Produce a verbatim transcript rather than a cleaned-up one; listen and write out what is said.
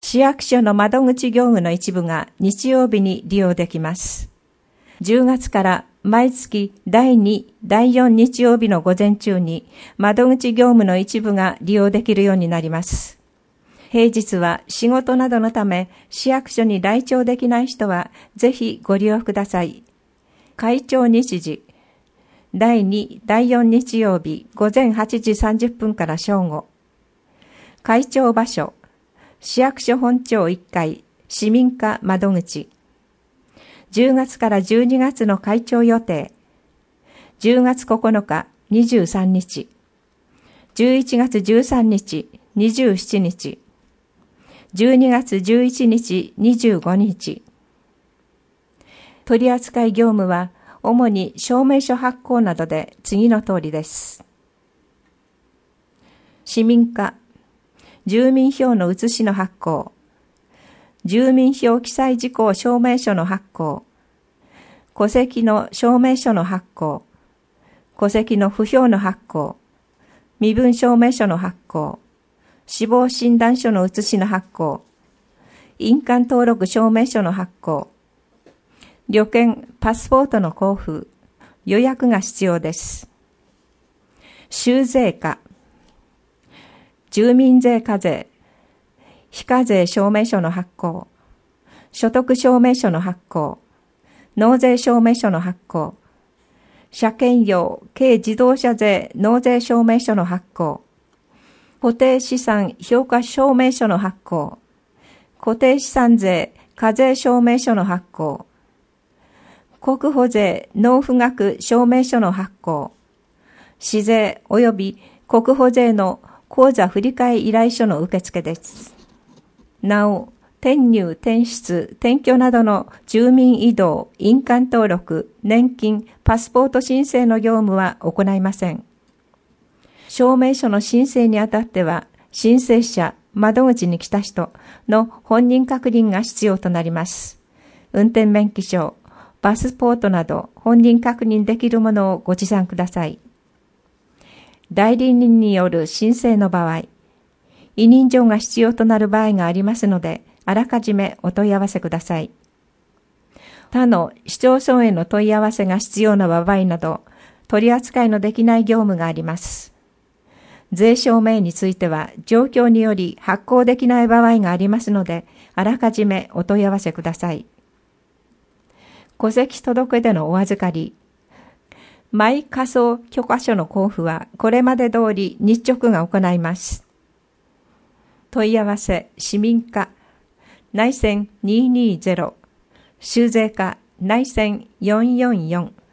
市役所の窓口業務の一部が日曜日に利用できます。じゅうがつから毎月だいに、だいよん日曜日の午前中に窓口業務の一部が利用できるようになります。平日は仕事などのため市役所に来庁できない人はぜひご利用ください。開庁日時、だいに、だいよん日曜日午前はちじさんじゅっぷんから正午。開庁場所、市役所本庁いっかい市民課窓口。じゅうがつからじゅうにがつの開庁予定。じゅうがつここのか、にじゅうさんにち。じゅういちがつじゅうさんにち、にじゅうしちにち。じゅうにがつじゅういちにち、にじゅうごにち。取扱業務は主に証明書発行などで次の通りです。市民課、住民票の写しの発行、住民票記載事項証明書の発行、戸籍の証明書の発行、戸籍の不評の発行、身分証明書の発行、死亡診断書の写しの発行、印鑑登録証明書の発行、旅券、パスポートの交付、予約が必要です。収税課、住民税課税、非課税証明書の発行、所得証明書の発行、納税証明書の発行、車検用軽自動車税納税証明書の発行、固定資産評価証明書の発行、固定資産税課税証明書の発行、国保税納付額証明書の発行、市税及び国保税の口座振替依頼書の受付です。なお、転入、転出、転居などの住民移動、印鑑登録、年金、パスポート申請の業務は行いません。証明書の申請にあたっては、申請者、窓口に来た人の本人確認が必要となります。運転免許証、パスポートなど本人確認できるものをご持参ください。代理人による申請の場合、委任状が必要となる場合がありますので、あらかじめお問い合わせください。他の市町村への問い合わせが必要な場合など、取り扱いのできない業務があります。税証明については、状況により発行できない場合がありますので、あらかじめお問い合わせください。戸籍届でのお預かり、マイ仮想許可書の交付はこれまで通り日直が行います。問い合わせ市民課内線にひゃくにじゅう、州税課内線よんよんよん